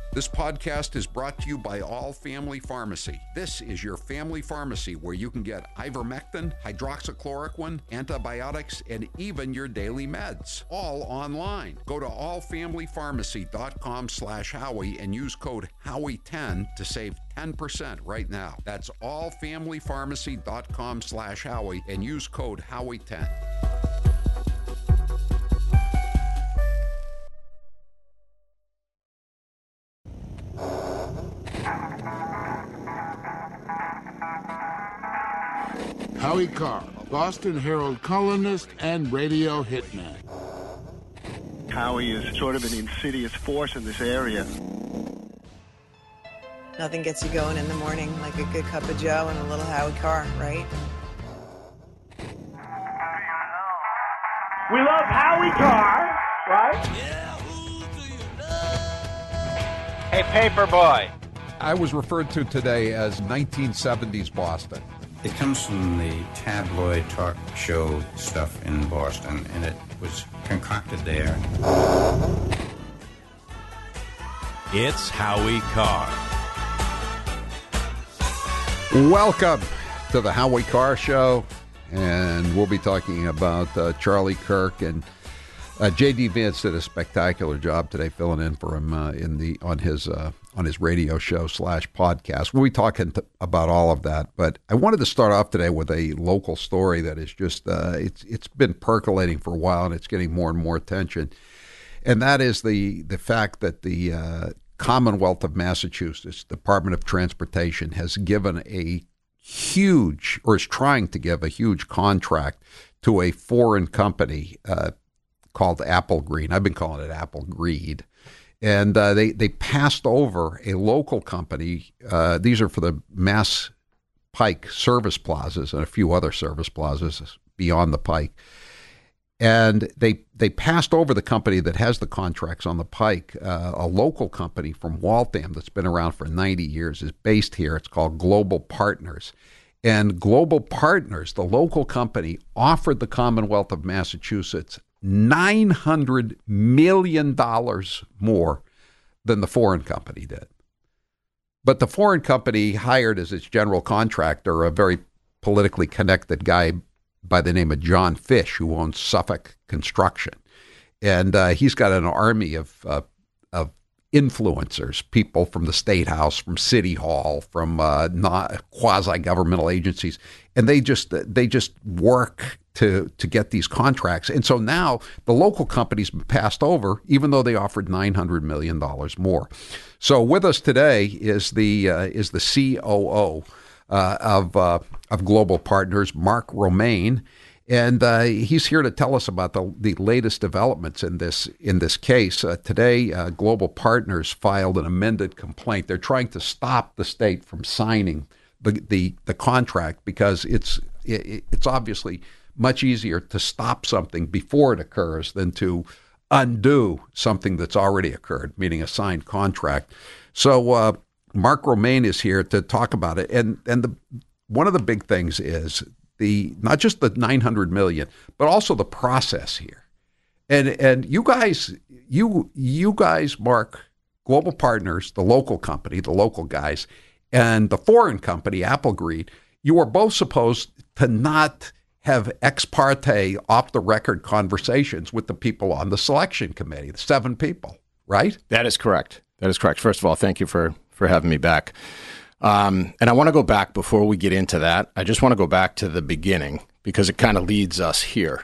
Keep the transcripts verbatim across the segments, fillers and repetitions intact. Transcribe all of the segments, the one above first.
This podcast is brought to you by All Family Pharmacy. This is your family pharmacy where you can get ivermectin, hydroxychloroquine, antibiotics, and even your daily meds. All online. Go to allfamilypharmacy.com slash Howie and use code Howie ten to save ten percent right now. That's allfamilypharmacy.com slash Howie and use code Howie ten. Howie Carr, Boston Herald columnist and radio hitman. Howie is sort of an insidious force in this area. Nothing gets you going in the morning like a good cup of Joe and a little Howie Carr, right? We love Howie Carr, right? Hey, Paperboy. I was referred to today as nineteen seventies Boston. It comes from the tabloid talk show stuff in Boston, and it was concocted there. It's Howie Carr. Welcome to the Howie Carr Show, and we'll be talking about uh, Charlie Kirk and uh, J D. Vance did a spectacular job today filling in for him uh, in the on his uh, on his radio show slash podcast. We'll be talking to, about all of that, but I wanted to start off today with a local story that is just uh, it's it's been percolating for a while, and it's getting more and more attention, and that is the the fact that the uh, Commonwealth of Massachusetts Department of Transportation has given a huge, or is trying to give a huge contract to a foreign company uh, called Apple Green. I've been calling it Apple Greed. And uh, they, they passed over a local company. Uh, these are for the Mass Pike service plazas and a few other service plazas beyond the Pike. And they they passed over the company that has the contracts on the Pike. Uh, a local company from Waltham that's been around for ninety years is based here. It's called Global Partners. And Global Partners, the local company, offered the Commonwealth of Massachusetts nine hundred million dollars more than the foreign company did. But the foreign company hired as its general contractor a very politically connected guy by the name of John Fish, who owns Suffolk Construction. And uh, he's got an army of, uh, of influencers, people from the State House, from City Hall, from uh, quasi-governmental agencies. And they just they just work to to get these contracts. And so now the local company's been passed over, even though they offered nine hundred million dollars more. So with us today is the uh, is the C O O uh, of uh, of Global Partners, Mark Romaine, and uh, he's here to tell us about the the latest developments in this in this case. Uh, today, uh, Global Partners filed an amended complaint. They're trying to stop the state from signing the the, the contract because it's it, it's obviously much easier to stop something before it occurs than to undo something that's already occurred, meaning a signed contract. So uh, Mark Romaine is here to talk about it. And and the, one of the big things is the not just the nine hundred million dollars, but also the process here. And and you guys, you you guys, Mark, Global Partners, the local company, the local guys, and the foreign company, Apple Greed, you are both supposed to not have ex parte, off-the-record conversations with the people on the selection committee, the seven people, right? That is correct. That is correct. First of all, thank you for, for having me back. Um, and I want to go back before we get into that. I just want to go back to the beginning because it kind of leads us here.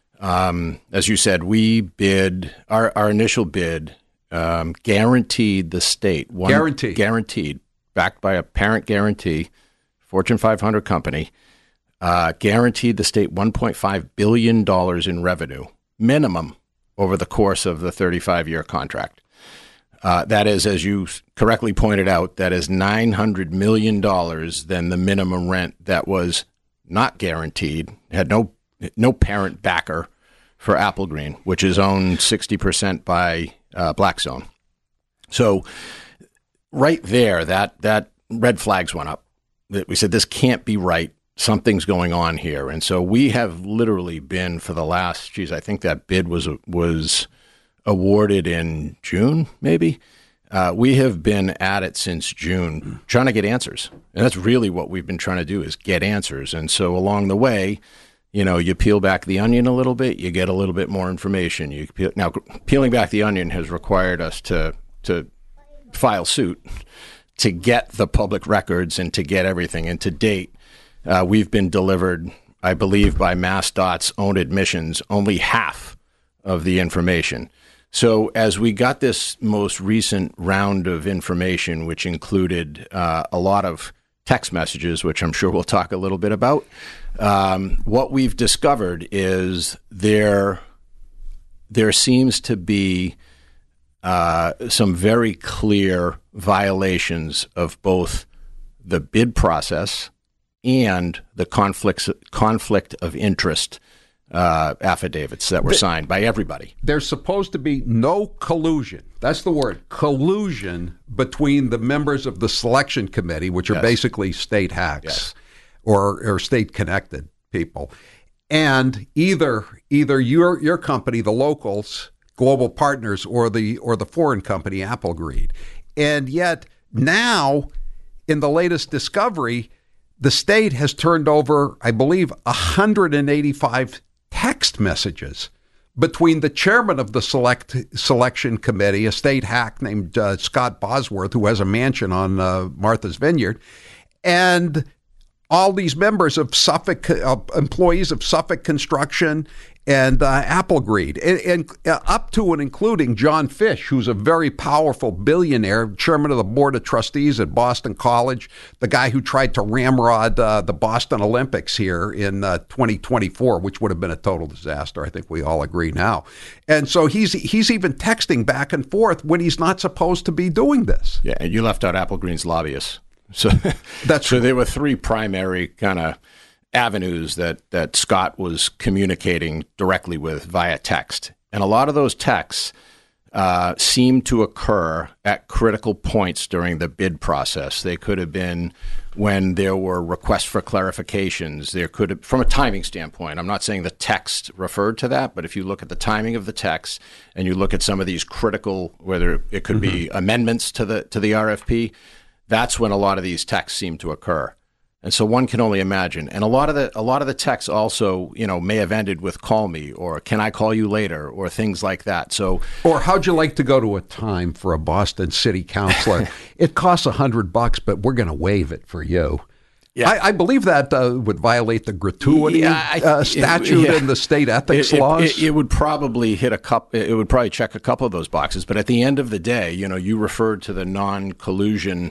Um, as you said, we bid, our, our initial bid um, guaranteed the state. One, guaranteed. Guaranteed, backed by a parent guarantee, Fortune five hundred company, Uh, guaranteed the state one point five billion dollars in revenue, minimum, over the course of the thirty-five year contract. Uh, that is, as you correctly pointed out, that is nine hundred million dollars than the minimum rent that was not guaranteed, had no no parent backer for Apple Green, which is owned sixty percent by uh, Blackstone. So right there, that that red flags went up. That we said, this can't be right. Something's going on here. And so we have literally been for the last, geez, I think that bid was was awarded in June, maybe. Uh, we have been at it since June trying to get answers. And that's really what we've been trying to do is get answers. And so along the way, you know, you peel back the onion a little bit, you get a little bit more information. You peel, now, peeling back the onion has required us to to file suit to get the public records and to get everything. And to date, uh, we've been delivered, I believe, by MassDOT's own admissions, only half of the information. So as we got this most recent round of information, which included uh, a lot of text messages, which I'm sure we'll talk a little bit about, um, what we've discovered is there there seems to be uh, some very clear violations of both the bid process and the conflicts conflict of interest Uh, affidavits that were signed by everybody. There's supposed to be no collusion. That's the word, collusion, between the members of the selection committee, which are Yes. basically state hacks Yes. or, or state-connected people, and either either your your company, the locals, Global Partners, or the or the foreign company, Applegreed. And yet now, in the latest discovery, the state has turned over, I believe, one hundred eighty-five text messages between the chairman of the select selection committee, a state hack named uh, Scott Bosworth, who has a mansion on uh, Martha's Vineyard, and all these members of Suffolk, uh, employees of Suffolk Construction and uh, Applegreed, and, and uh, up to and including John Fish, who's a very powerful billionaire, chairman of the board of trustees at Boston College, the guy who tried to ramrod uh, the Boston Olympics here in uh, twenty twenty-four, which would have been a total disaster. I think we all agree now. And so he's he's even texting back and forth when he's not supposed to be doing this. Yeah, and you left out Applegreen's lobbyists. So That's so there were three primary kind of avenues that, that Scott was communicating directly with via text. And a lot of those texts uh, seemed to occur at critical points during the bid process. They could have been when there were requests for clarifications. There could have, from a timing standpoint, I'm not saying the text referred to that, but if you look at the timing of the text and you look at some of these critical, whether it could mm-hmm. be amendments to the to the R F P, that's when a lot of these texts seem to occur. And so one can only imagine. And a lot of the a lot of the texts also, you know, may have ended with "call me" or "can I call you later" or things like that. So, or how'd you like to go to a time for a Boston city councilor? It costs a hundred bucks, but we're going to waive it for you. Yeah, I, I believe that uh, would violate the gratuity yeah, I, uh, statute it, yeah. and the state ethics it, laws. It, it, it would probably hit a couple. It would probably check a couple of those boxes. But at the end of the day, you know, you referred to the non-collusion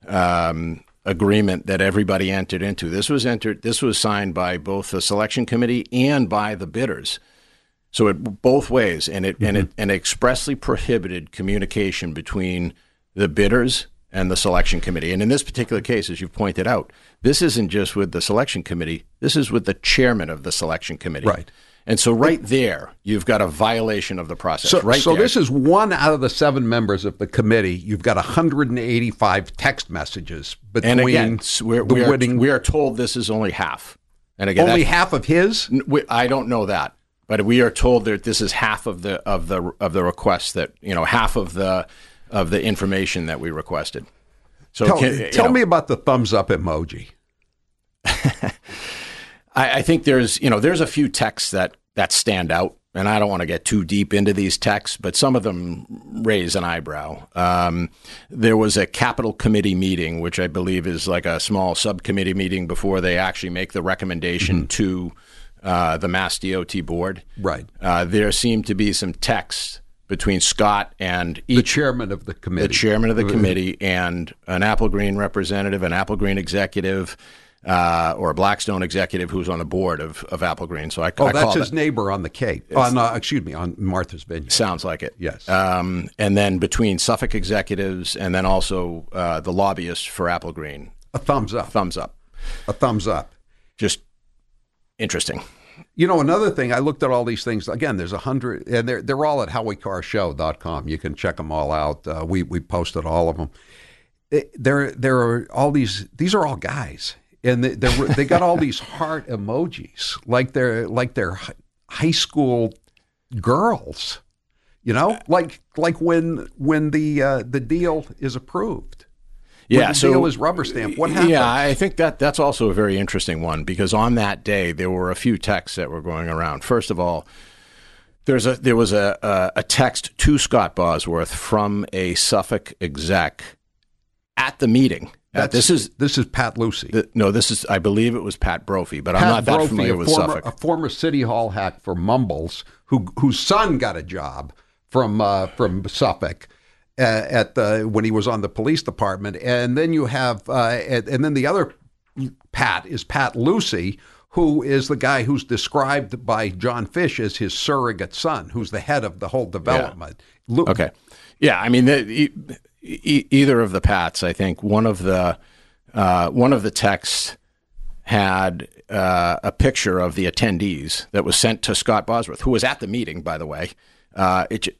Um, agreement that everybody entered into. This was entered. This was signed by both the selection committee and by the bidders. So it both ways, and it mm-hmm. and it and it expressly prohibited communication between the bidders and the selection committee. And in this particular case, as you've pointed out, this isn't just with the selection committee. This is with the chairman of the selection committee. Right. And so right there, you've got a violation of the process. So, right so there. this is one out of the seven members of the committee. You've got one hundred eighty-five text messages between and again, we're, the we are, winning. We are told this is only half. And again, only half of his? We, I don't know that, but we are told that this is half of the of the of the requests that you know half of the of the information that we requested. So tell, can, tell know, me about the thumbs up emoji. I, I think there's, you know, there's a few texts that, that stand out, and I don't want to get too deep into these texts, but some of them raise an eyebrow. Um, there was a capital committee meeting, which I believe is like a small subcommittee meeting before they actually make the recommendation mm-hmm. to uh, the Mass D O T board. Right. Uh, there seemed to be some texts between Scott and each, the chairman of the committee, the chairman of the committee, and an Applegreen representative, an Applegreen executive, uh, or a Blackstone executive who's on the board of, of Applegreen. So I, oh, I that's call his that, neighbor on the Cape. On uh, excuse me, on Martha's Vineyard. Sounds like it. Yes. Um, and then between Suffolk executives and then also uh, the lobbyists for Applegreen. A thumbs up. Thumbs up. A thumbs up. Just interesting. You know, another thing, I looked at all these things. Again, there's a hundred, and they're they're all at howie car show dot com. You can check them all out. Uh, we we posted all of them. It, there there are all these. These are all guys, and they they got all these heart emojis, like they're like they're high school girls. You know, like like when when the uh, the deal is approved. Yeah, when the so deal is rubber stamped. What happens? Yeah, I think that that's also a very interesting one because on that day there were a few texts that were going around. First of all, there's a there was a a, a text to Scott Bosworth from a Suffolk exec at the meeting. Uh, That's, this is this is Pat Lucy. the, no, this is I believe it was Pat Brophy, but Pat I'm not that Brophy, familiar a with former, Suffolk. a former city hall hack for Mumbles, who whose son got a job from uh, from Suffolk. Uh, at the when he was on the police department, and then you have, uh, and, and then the other Pat is Pat Lucy, who is the guy who's described by John Fish as his surrogate son, who's the head of the whole development. Yeah. Lu- Okay, yeah, I mean, the, e- e- either of the Pats, I think one of the uh, one of the texts had uh, a picture of the attendees that was sent to Scott Bosworth, who was at the meeting, by the way. Uh, it.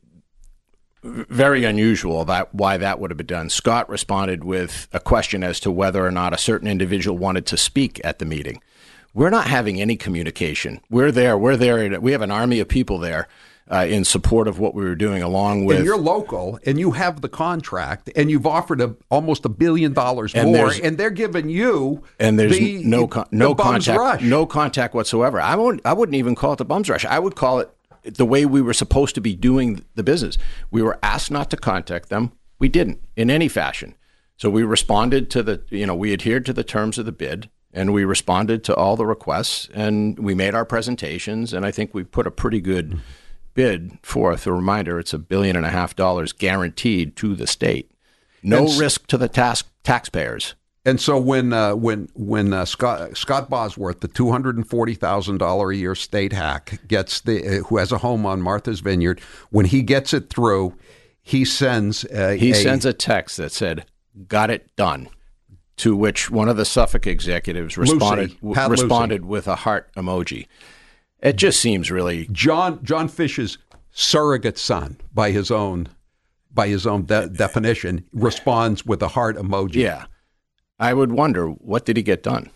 Very unusual that why that would have been done. Scott responded with a question as to whether or not a certain individual wanted to speak at the meeting. We're not having any communication. We're there. We're there. We have an army of people there uh, in support of what we were doing, along with. And you're local, and you have the contract, and you've offered a, almost a billion dollars And more, there's- and they're giving you and there's the, no con- no the bum's contact, rush. no contact whatsoever. I won't. I wouldn't even call it the bum's rush. I would call it the way we were supposed to be doing the business. We were asked not to contact them. We didn't in any fashion. So we responded to the, you know, we adhered to the terms of the bid and we responded to all the requests and we made our presentations. And I think we put a pretty good bid forth. A reminder, it's a billion and a half dollars guaranteed to the state. No And s- risk to the tax taxpayers. And so when uh, when when uh, Scott Scott Bosworth, the two hundred and forty thousand dollar a year state hack, gets the uh, who has a home on Martha's Vineyard, when he gets it through, he sends uh, He a, sends a text that said, "Got it done." To which one of the Suffolk executives responded Lucy, Pat responded with a heart emoji. It just seems really John John Fish's surrogate son, by his own by his own de- definition, responds with a heart emoji. yeah. I would wonder, what did he get done?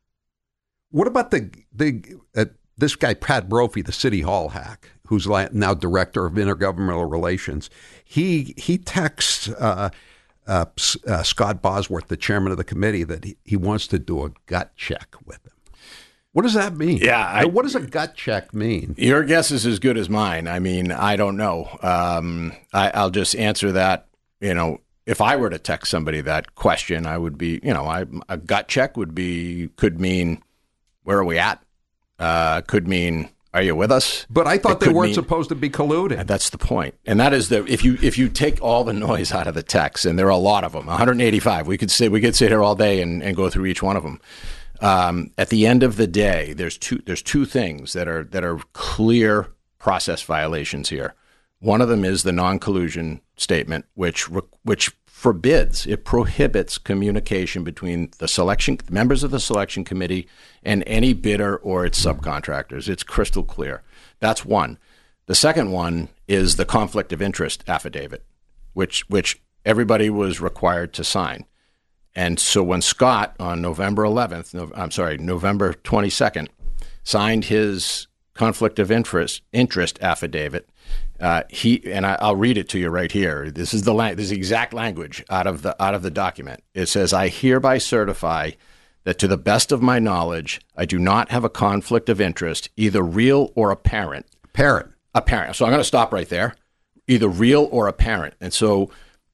What about the the uh, this guy Pat Brophy, the city hall hack, who's la- now director of intergovernmental relations? He he texts uh, uh, uh, Scott Bosworth, the chairman of the committee, that he, he wants to do a gut check with him. What does that mean? Yeah, I- what does a gut check mean? Your guess is as good as mine. I mean, I don't know. Um, I, I'll just answer that. You know, if I were to text somebody that question, I would be, you know, I, a gut check would be, could mean, where are we at? Uh, could mean, are you with us? But I thought It they could weren't mean- supposed to be colluding. And that's the point. And that is the if you if you take all the noise out of the text, and there are a lot of them, one hundred eighty-five. We could sit we could sit here all day and, and go through each one of them. Um, at the end of the day, there's two there's two things that are that are clear process violations here. One of them is the non-collusion statement, which re- which forbids, it prohibits communication between the selection members of the selection committee and any bidder or its subcontractors. It's crystal clear. That's one. The second one is the conflict of interest affidavit, which which everybody was required to sign. And so when Scott on November eleventh, no, I'm sorry, November twenty-second, signed his conflict of interest interest affidavit, uh, he and I, I'll read it to you right here. This is the la- this is the exact language out of the out of the document. It says, "I hereby certify that to the best of my knowledge, I do not have a conflict of interest, either real or apparent." Parent. Apparent. So I'm going to stop right there. Either real or apparent. And so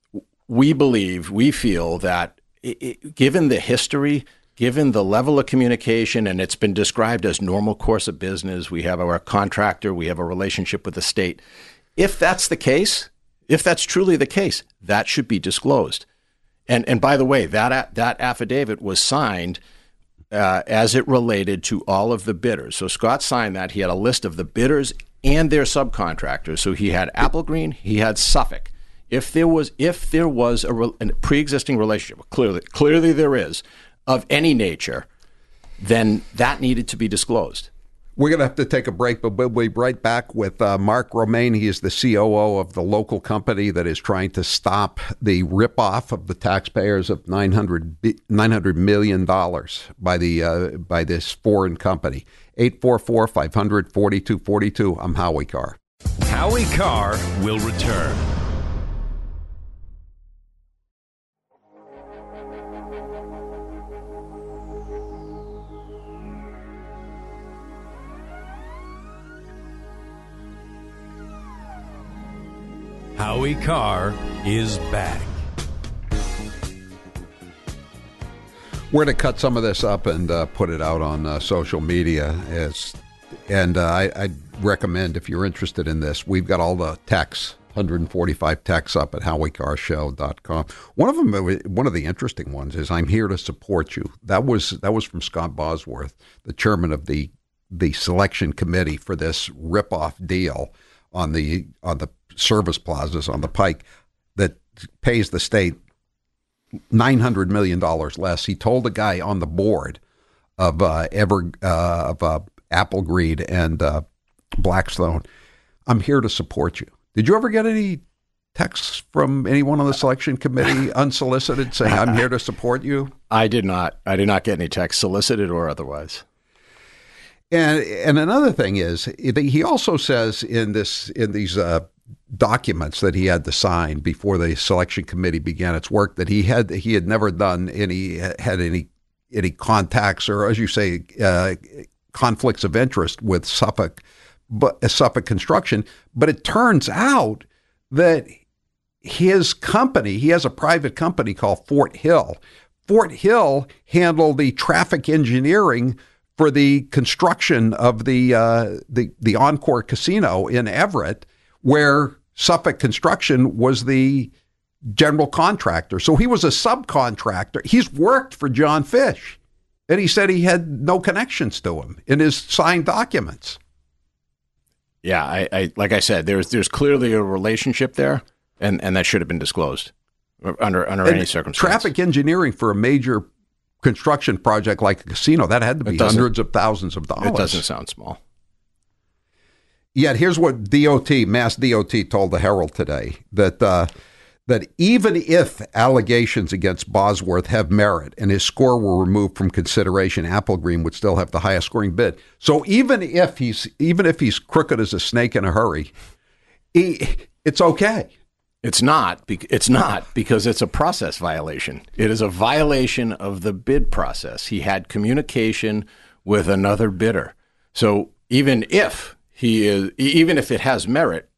we believe, we feel that it, it, given the history, given the level of communication, and it's been described as normal course of business, we have our contractor, we have a relationship with the state. If that's the case, if that's truly the case, that should be disclosed. And and by the way, that that affidavit was signed uh, as it related to all of the bidders. So Scott signed that. He had a list of the bidders and their subcontractors. So he had Applegreen, he had Suffolk. If there was if there was a, re, a pre-existing relationship, clearly clearly there is, of any nature, then that needed to be disclosed. We're going to have to take a break, but we'll be right back with uh, Mark Romaine. He is the C O O of the local company that is trying to stop the ripoff of the taxpayers of nine hundred million dollars by the uh, by this foreign company. eight four four, five hundred, forty-two forty-two. I'm Howie Carr. Howie Carr will return. Howie Carr is back. We're going to cut some of this up and uh, put it out on uh, social media. As, and uh, I, I recommend, if you're interested in this, we've got all the texts, one hundred forty-five texts up at howie carr show dot com. One of them, one of the interesting ones is, "I'm here to support you." That was that was from Scott Bosworth, the chairman of the the selection committee for this rip-off deal on the on the service plazas on the Pike that pays the state nine hundred million dollars less. He told the guy on the board of uh, Ever uh, of uh, Applegreed and uh, Blackstone, "I'm here to support you." Did you ever get any texts from anyone on the selection committee unsolicited saying, "I'm here to support you"? I did not. I did not get any texts, solicited or otherwise. And and another thing is, he also says in this in these uh, documents that he had to sign before the selection committee began its work that he had he had never done any had any any contacts or, as you say, uh, conflicts of interest with Suffolk, but uh, Suffolk Construction. But it turns out that his company, he has a private company called Fort Hill. Fort Hill handled the traffic engineering for the construction of the uh, the the Encore Casino in Everett, where Suffolk Construction was the general contractor. So he was a subcontractor. He's worked for John Fish, and he said he had no connections to him in his signed documents. Yeah, I, I like I said, there's there's clearly a relationship there, and, and that should have been disclosed under under and any circumstance. Traffic engineering for a major construction project like a casino, that had to be hundreds of thousands of dollars. It doesn't sound small. Yet here's what D O T, Mass D O T, told the Herald today, that uh, that even if allegations against Bosworth have merit and his score were removed from consideration, Applegreen would still have the highest scoring bid. So even if he's even if he's crooked as a snake in a hurry, he, it's okay. It's not. It's not because it's a process violation. It is a violation of the bid process. He had communication with another bidder. So even if he is, even if it has merit,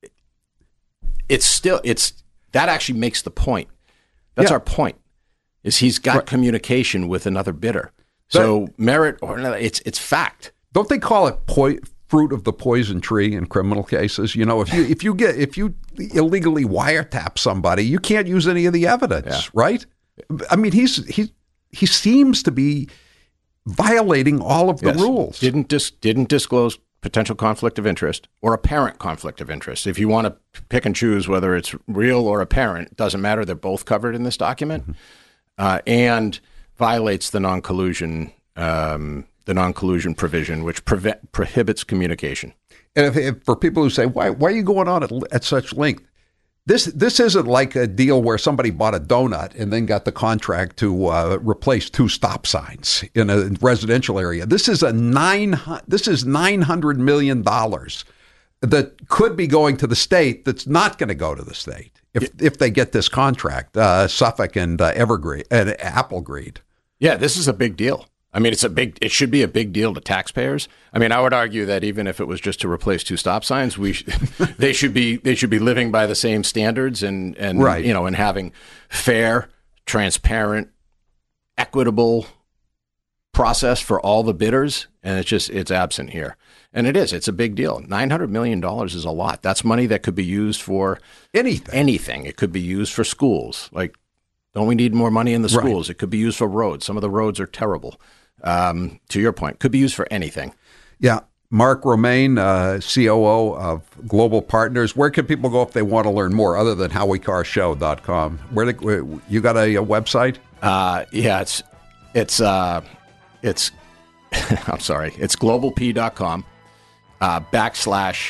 it's still it's that actually makes the point. That's yeah. our point. Is he's got right. communication with another bidder. So that, merit or not, it's it's fact. Don't they call it po- fruit of the poison tree in criminal cases? You know, if you if you get if you illegally wiretap somebody, you can't use any of the evidence, yeah. right? I mean, he's he he seems to be violating all of the yes. rules. Didn't dis- didn't disclose potential conflict of interest or apparent conflict of interest. If you want to pick and choose whether it's real or apparent, it doesn't matter. They're both covered in this document, mm-hmm. uh, and violates the non-collusion um, the non-collusion provision, which prevent, prohibits communication. And if, if, for people who say, why, why are you going on at, at such length? This this isn't like a deal where somebody bought a donut and then got the contract to uh, replace two stop signs in a residential area. This is a nine. This is nine hundred million dollars that could be going to the state. That's not going to go to the state if it, if they get this contract. Uh, Suffolk and uh, Evergreen and Applegreed. Yeah, this is a big deal. I mean, it's a big. It should be a big deal to taxpayers. I mean, I would argue that even if it was just to replace two stop signs, we sh- they should be they should be living by the same standards and and right. you know and having fair, transparent, equitable process for all the bidders. And it's just it's absent here, and it is. It's a big deal. Nine hundred million dollars is a lot. That's money that could be used for anything. Anything. It could be used for schools. Like, don't we need more money in the schools? Right. It could be used for roads. Some of the roads are terrible. Um, to your point, could be used for anything. Yeah. Mark Romaine, uh, C O O of Global Partners. Where can people go if they want to learn more other than howie carr show dot com? Where, they, where you got a, a website? Uh, yeah, it's it's uh, it's I'm sorry, it's global p dot com uh, backslash.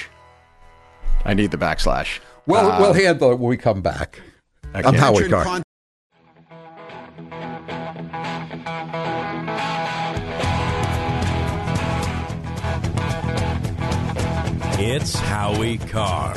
I need the backslash. Well, uh, we'll handle it when we come back. Okay. I'm Howie Carr. It's Howie Carr.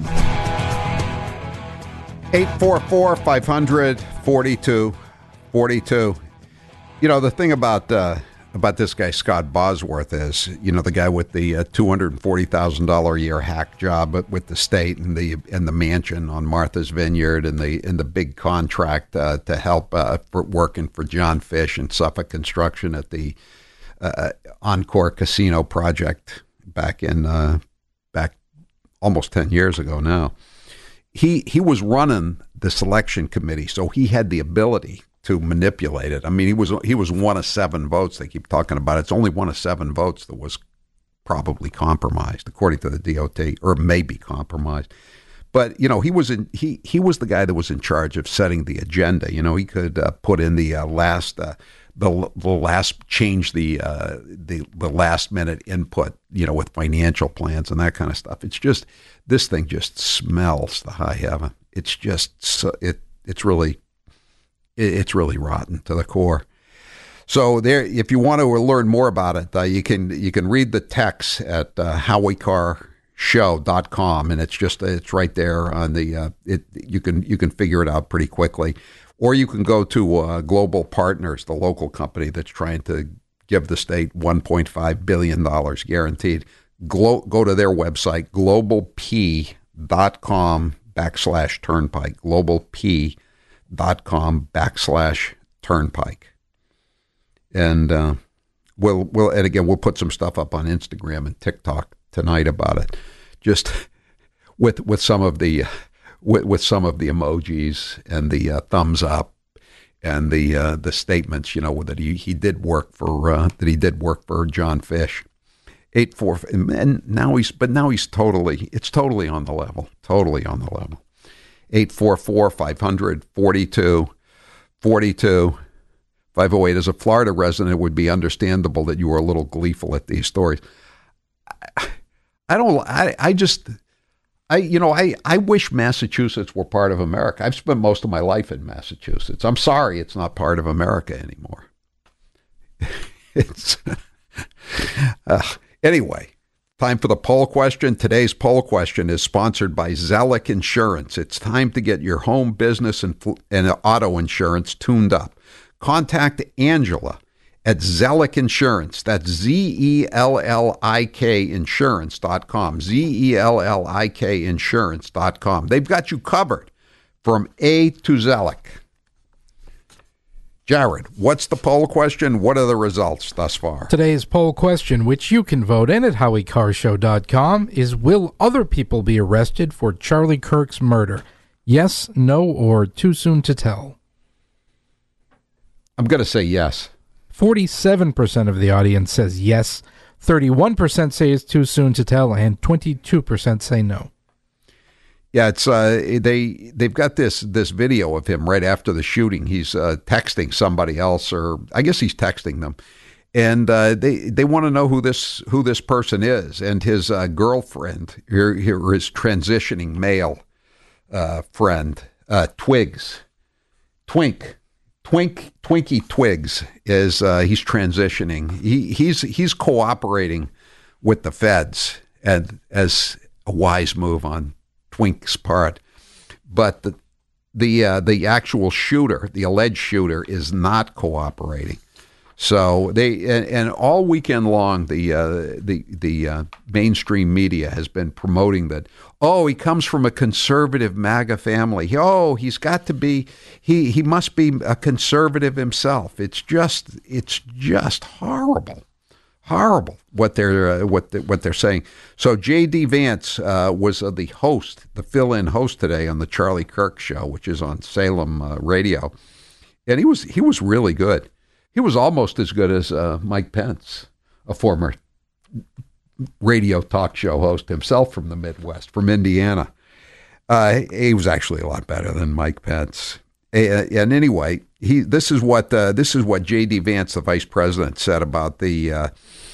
eight four four, five hundred, forty-two forty-two. You know, the thing about uh, about this guy, Scott Bosworth, is, you know, the guy with the uh, two hundred forty thousand dollars a year hack job with the state and the and the mansion on Martha's Vineyard and the and the big contract uh, to help uh, for working for John Fish and Suffolk Construction at the uh, Encore Casino project back in uh, back almost ten years ago now. He he was running the selection committee, so he had the ability to manipulate it. I mean, he was he was one of seven votes. They keep talking about it. It's only one of seven votes that was probably compromised, according to the D O T, or maybe compromised. But you know, he was in he he was the guy that was in charge of setting the agenda. You know, he could uh, put in the uh, last uh, the the last change the uh, the the last minute input. You know, with financial plans and that kind of stuff. It's just this thing just smells the high heaven. It's just so, it it's really. It's really rotten to the core. So there, if you want to learn more about it, uh, you can you can read the text at uh, howie carr show dot com, and it's just it's right there on the. Uh, it you can you can figure it out pretty quickly, or you can go to uh, Global Partners, the local company that's trying to give the state one point five billion dollars guaranteed. Glo- go to their website, global p dot com backslash turnpike. Global P. dot com backslash turnpike, and uh, we'll we'll and again we'll put some stuff up on Instagram and TikTok tonight about it, just with with some of the with, with some of the emojis and the uh, thumbs up and the uh, the statements, you know, that he, he did work for uh, that he did work for John Fish. Eight four and now he's but now he's totally it's totally on the level, totally on the level. eight four four, five hundred, forty-two forty-two. five oh eight. As a Florida resident, it would be understandable that you were a little gleeful at these stories. I, I don't, I, I just, I, you know, I, I wish Massachusetts were part of America. I've spent most of my life in Massachusetts. I'm sorry it's not part of America anymore. It's, uh, anyway. Time for the poll question. Today's poll question is sponsored by Zellick Insurance. It's time to get your home, business, and, and auto insurance tuned up. Contact Angela at Zellick Insurance. That's Z E L L I K insurance dot com. Z E L L I K insurance dot com. They've got you covered from A to Zellick. Jared, what's the poll question? What are the results thus far? Today's poll question, which you can vote in at howie carr show dot com, is will other people be arrested for Charlie Kirk's murder? Yes, no, or too soon to tell? I'm going to say yes. forty-seven percent of the audience says yes, thirty-one percent say it's too soon to tell, and twenty-two percent say no. Yeah, it's uh, they they've got this this video of him right after the shooting. He's uh, texting somebody else, or I guess he's texting them, and uh, they they want to know who this who this person is. And his uh, girlfriend, or his transitioning male uh, friend, uh, Twigs, Twink, Twink, Twinkie Twigs is uh, he's transitioning. He he's he's cooperating with the feds, and as a wise move on Twink's part, but the the uh, the actual shooter, the alleged shooter, is not cooperating. So they and, and all weekend long, the uh, the the uh, mainstream media has been promoting that. Oh, he comes from a conservative MAGA family. Oh, he's got to be. He he must be a conservative himself. It's just it's just horrible. Horrible what they're uh, what the, what they're saying. So J D Vance uh, was uh, the host, the fill-in host today on the Charlie Kirk Show, which is on Salem uh, Radio, and he was he was really good. He was almost as good as uh, Mike Pence, a former radio talk show host himself from the Midwest, from Indiana. Uh, he was actually a lot better than Mike Pence. And anyway, he this is what uh, this is what J D Vance, the vice president, said about the uh,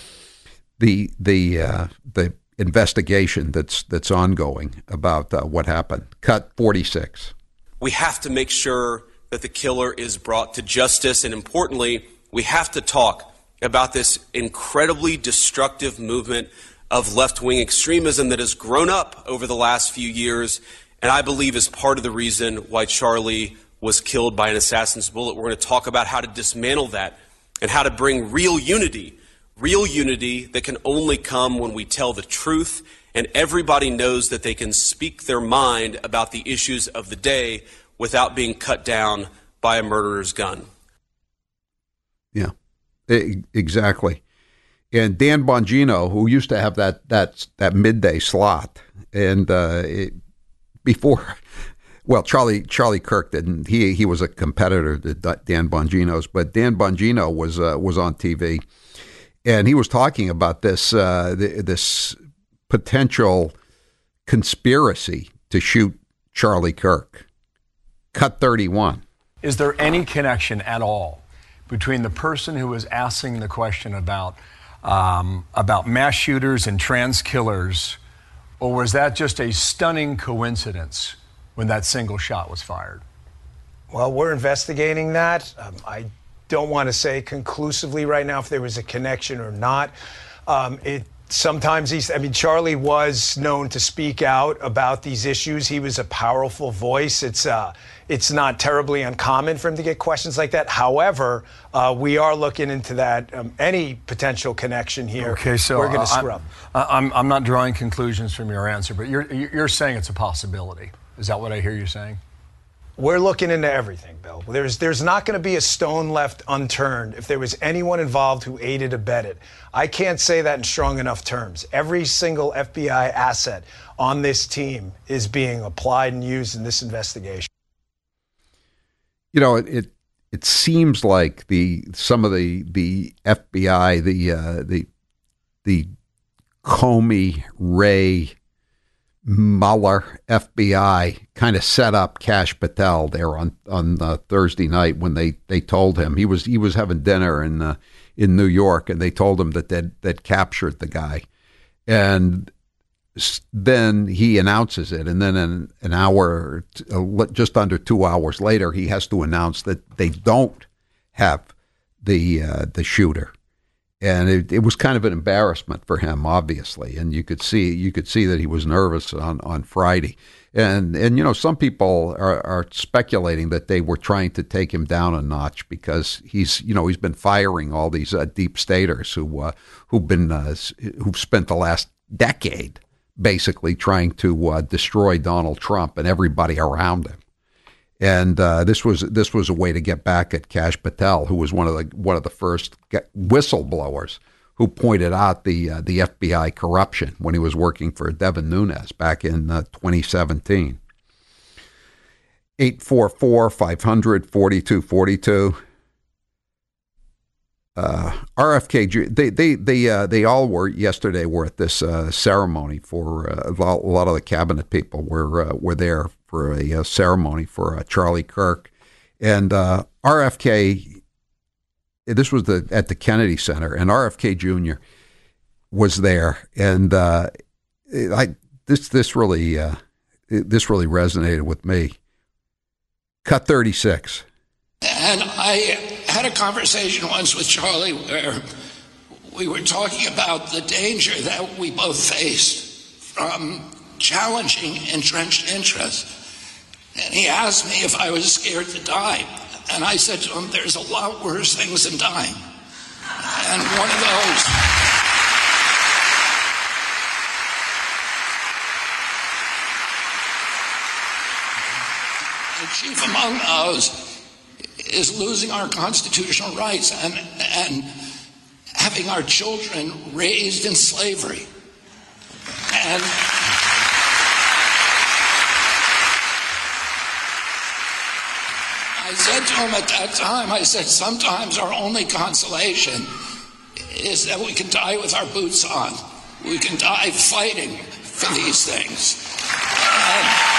the the uh, the investigation that's that's ongoing about uh, what happened. Cut forty-six. We have to make sure that the killer is brought to justice, and importantly, we have to talk about this incredibly destructive movement of left-wing extremism that has grown up over the last few years, and I believe is part of the reason why Charlie was killed by an assassin's bullet. We're going to talk about how to dismantle that and how to bring real unity, real unity that can only come when we tell the truth and everybody knows that they can speak their mind about the issues of the day without being cut down by a murderer's gun. Yeah, exactly. And Dan Bongino, who used to have that that that midday slot, and uh, it, before, well, Charlie Charlie Kirk didn't. He he was a competitor to Dan Bongino's, but Dan Bongino was uh, was on T V, and he was talking about this uh, this potential conspiracy to shoot Charlie Kirk. Cut thirty-one. Is there any connection at all between the person who was asking the question about um, about mass shooters and trans killers, or was that just a stunning coincidence when that single shot was fired? Well, we're investigating that. Um, I don't want to say conclusively right now if there was a connection or not. Um, it Sometimes he's, I mean, Charlie was known to speak out about these issues. He was a powerful voice. It's uh, it's not terribly uncommon for him to get questions like that. However, uh, we are looking into that, um, any potential connection here. Okay, so we're going to uh, scrub. I'm, I'm not drawing conclusions from your answer, but you're, you're saying it's a possibility. Is that what I hear you saying? We're looking into everything, Bill. There's there's not going to be a stone left unturned if there was anyone involved who aided, abetted. I can't say that in strong enough terms. Every single F B I asset on this team is being applied and used in this investigation. You know, it it, it seems like the some of the the F B I, the uh, the the Comey, Wray, Mueller F B I kind of set up Kash Patel there on on uh, Thursday night when they, they told him he was he was having dinner in uh, in New York, and they told him that they'd, they'd captured the guy, and then he announces it, and then an, an hour, just under two hours later, he has to announce that they don't have the uh, the shooter. And it, it was kind of an embarrassment for him, obviously, and you could see you could see that he was nervous on, on Friday, and and you know some people are, are speculating that they were trying to take him down a notch because he's you know he's been firing all these uh, deep staters who uh, who've been uh, who've spent the last decade basically trying to uh, destroy Donald Trump and everybody around him. And uh, this was this was a way to get back at Kash Patel, who was one of the one of the first whistleblowers who pointed out the uh, the F B I corruption when he was working for Devin Nunes back in uh, twenty seventeen. eight four four, five hundred, forty-two forty-two. Uh, R F K, they they they uh, they all were yesterday. Were at this uh, ceremony for uh, a lot of the cabinet people were uh, were there for a, a ceremony for uh, Charlie Kirk, and uh, R F K. This was the at the Kennedy Center, and R F K Junior was there, and uh, I this this really uh, this really resonated with me. Cut thirty-six. And I had a conversation once with Charlie where we were talking about the danger that we both faced from challenging entrenched interests. And he asked me if I was scared to die. And I said to him, there's a lot worse things than dying. And one of those... and chief among those is losing our constitutional rights and, and having our children raised in slavery. And I said to him at that time, I said, sometimes our only consolation is that we can die with our boots on. We can die fighting for these things. And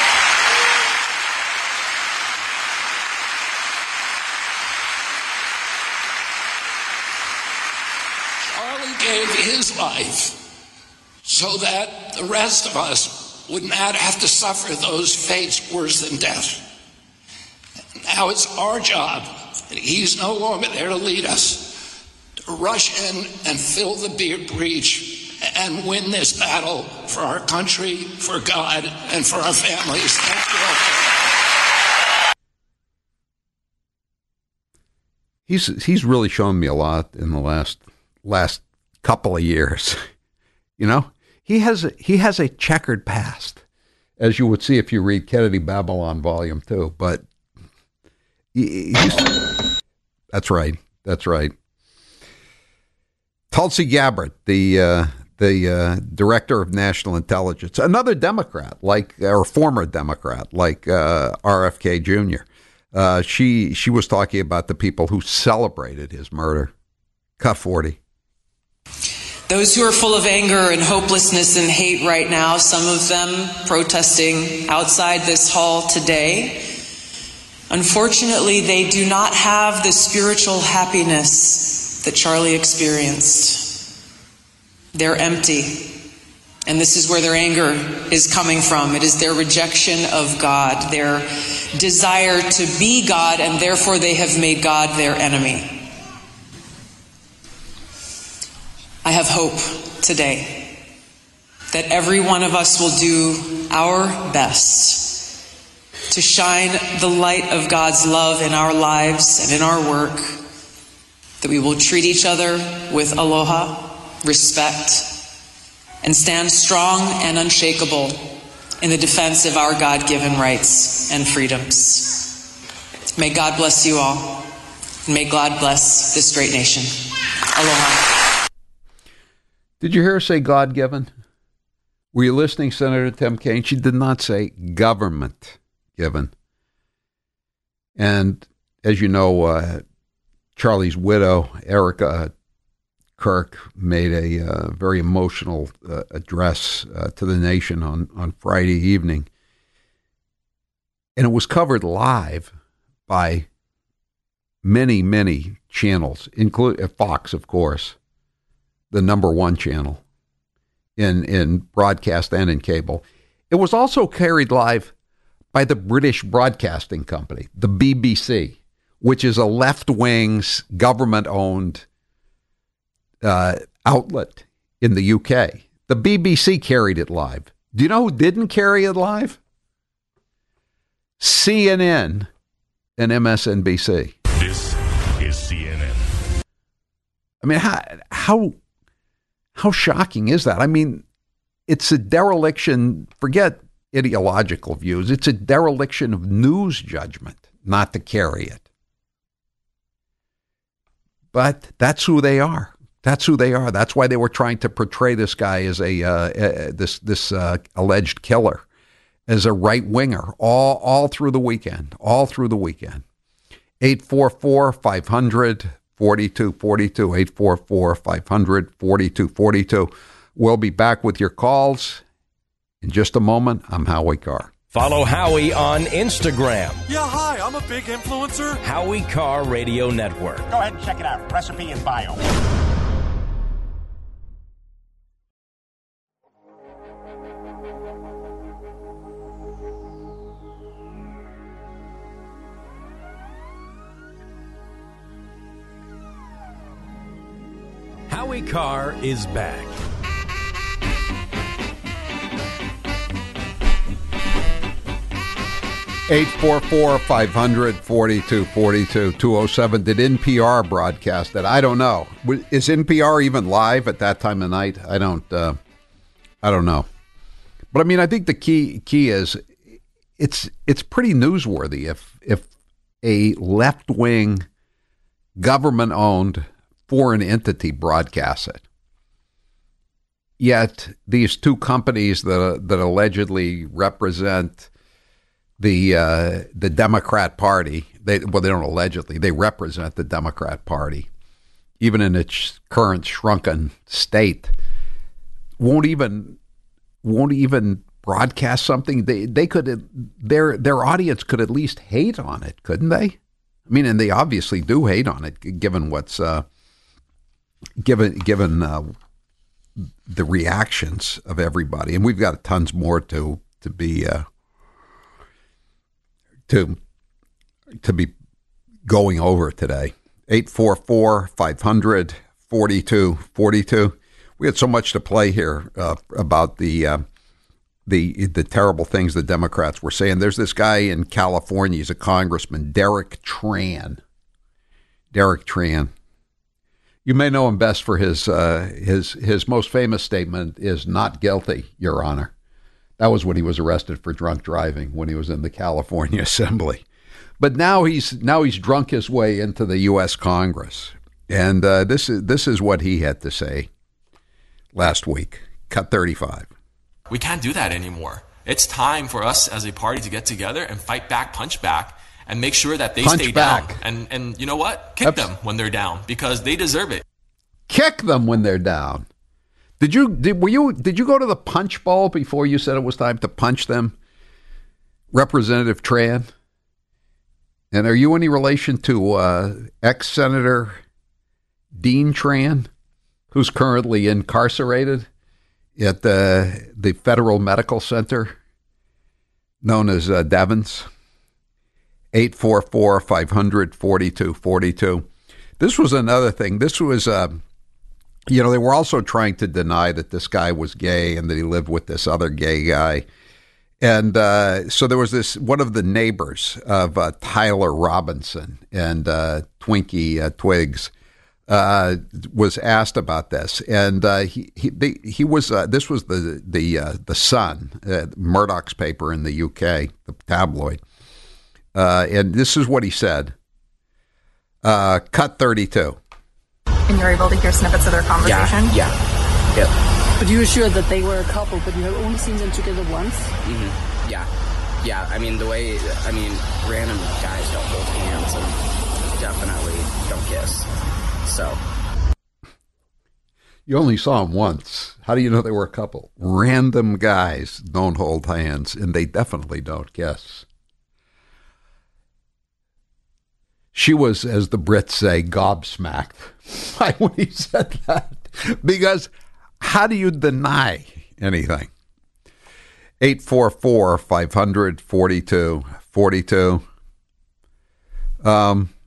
gave his life so that the rest of us would not have to suffer those fates worse than death. Now it's our job, and he's no longer there to lead us, to rush in and fill the breach and win this battle for our country, for God, and for our families. Thank you all. He's he's really shown me a lot in the last last couple of years. You know, he has a, he has a checkered past, as you would see if you read Kennedy Babylon Volume Two. But he, he's, that's right, that's right. Tulsi Gabbard, the uh, the uh, director of national intelligence, another Democrat, like or former Democrat, like uh, R F K Junior Uh, she she was talking about the people who celebrated his murder. Cut forty. Those who are full of anger and hopelessness and hate right now, some of them protesting outside this hall today, unfortunately, they do not have the spiritual happiness that Charlie experienced. They're empty. And this is where their anger is coming from. It is their rejection of God, their desire to be God, and therefore they have made God their enemy. I have hope today that every one of us will do our best to shine the light of God's love in our lives and in our work, that we will treat each other with aloha, respect, and stand strong and unshakable in the defense of our God-given rights and freedoms. May God bless you all, and may God bless this great nation. Aloha. Did you hear her say God-given? Were you listening, Senator Tim Kaine? She did not say government-given. And as you know, uh, Charlie's widow, Erica Kirk, made a uh, very emotional uh, address uh, to the nation on, on Friday evening. And it was covered live by many, many channels, including Fox, of course, the number one channel in, in broadcast and in cable. It was also carried live by the British Broadcasting Company, the B B C, which is a left-wing, government-owned Uh, outlet in the U K. The B B C carried it live. Do you know who didn't carry it live? C N N and M S N B C. This is C N N. I mean, how how how shocking is that? I mean, it's a dereliction. Forget ideological views. It's a dereliction of news judgment not to carry it. But that's who they are. That's who they are. That's why they were trying to portray this guy as a uh, uh, this this uh, alleged killer, as a right winger, all all through the weekend, all through the weekend. eight four four, five hundred, forty-two forty-two, eight four four, five hundred, forty-two forty-two. We'll be back with your calls in just a moment. I'm Howie Carr. Follow Howie on Instagram. Yeah, hi, I'm a big influencer. Howie Carr Radio Network. Go ahead and check it out. Recipe in bio. Howie Carr is back. eight four four, five hundred, forty-two forty-two, two oh seven. Did N P R broadcast that? I don't know. Is N P R even live at that time of night? I don't uh, I don't know. But I mean, I think the key key is it's it's pretty newsworthy if if a left-wing government-owned foreign entity broadcasts it. Yet these two companies that that allegedly represent the uh, the Democrat Party, they well they don't allegedly, they represent the Democrat Party, even in its current shrunken state, won't even won't even broadcast something. They they could their their audience could at least hate on it, couldn't they? I mean, and they obviously do hate on it, given what's uh, given given uh, the reactions of everybody, and we've got tons more to to be uh, to to be going over today. eight four four, five hundred, forty-two forty-two. We had so much to play here uh, about the uh, the the terrible things the Democrats were saying. There's this guy in California. He's a congressman, Derek Tran. Derek Tran. You may know him best for his uh, his his most famous statement is "not guilty, Your Honor." That was when he was arrested for drunk driving when he was in the California Assembly. But now he's now he's drunk his way into the U S Congress, and uh, this is this is what he had to say last week. Cut thirty-five. We can't do that anymore. It's time for us as a party to get together and fight back, punch back, and make sure that they punch stay back. down. And and you know what? Kick That's... them when they're down because they deserve it. Kick them when they're down. Did you did were you did you go to the punch bowl before you said it was time to punch them, Representative Tran? And are you any relation to uh, ex-Senator Dean Tran, who's currently incarcerated at the the Federal Medical Center, known as uh, Devens? eight four four, five hundred, forty-two forty-two. This was another thing. This was, uh, you know, they were also trying to deny that this guy was gay and that he lived with this other gay guy. And uh, so there was this, one of the neighbors of uh, Tyler Robinson and uh, Twinkie uh, Twigs uh, was asked about this. And uh, he he, they, he was, uh, this was the, the, uh, the Sun, uh, Murdoch's paper in the U K, the tabloid. Uh, and this is what he said. Uh, cut thirty-two. And you're able to hear snippets of their conversation? Yeah, yeah. Yep. But you were sure that they were a couple, but you have only seen them together once? Mm-hmm. Yeah. Yeah, I mean, the way, I mean, random guys don't hold hands and definitely don't kiss. So. You only saw them once. How do you know they were a couple? Random guys don't hold hands, and they definitely don't kiss. She was, as the Brits say, gobsmacked when he said that. Because how do you deny anything? eight four four, five hundred, forty-two forty-two. Um,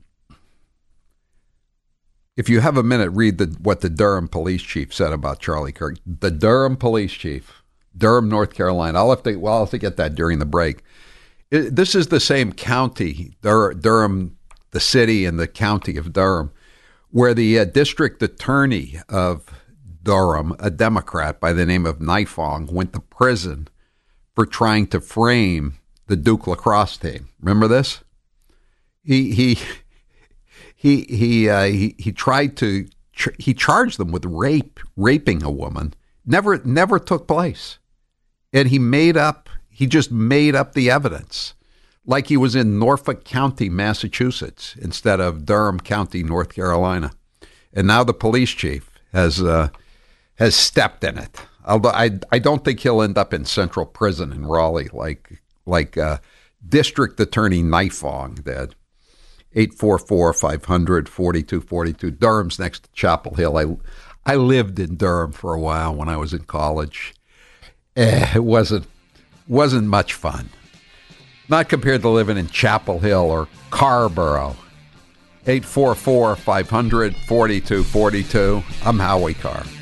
if you have a minute, read the, what the Durham police chief said about Charlie Kirk. The Durham police chief, Durham, North Carolina. I'll have to, well, I'll have to get that during the break. It, this is the same county, Dur- Durham, the city and the county of Durham, where the uh, district attorney of Durham, a Democrat by the name of Nifong, went to prison for trying to frame the Duke lacrosse team. Remember this? He he he he uh, he, he tried to ch- he charged them with rape, raping a woman. Never never took place, and he made up. He just made up the evidence. Like he was in Norfolk County, Massachusetts, instead of Durham County, North Carolina. And now the police chief has uh, has stepped in it. Although I I don't think he'll end up in central prison in Raleigh like like uh, District Attorney Nifong did. eight four four, five hundred, forty-two forty-two. Durham's next to Chapel Hill. I I lived in Durham for a while when I was in college. Eh, it wasn't wasn't much fun. Not compared to living in Chapel Hill or Carborough. eight four four, five hundred, forty-two forty-two. I'm Howie Carr.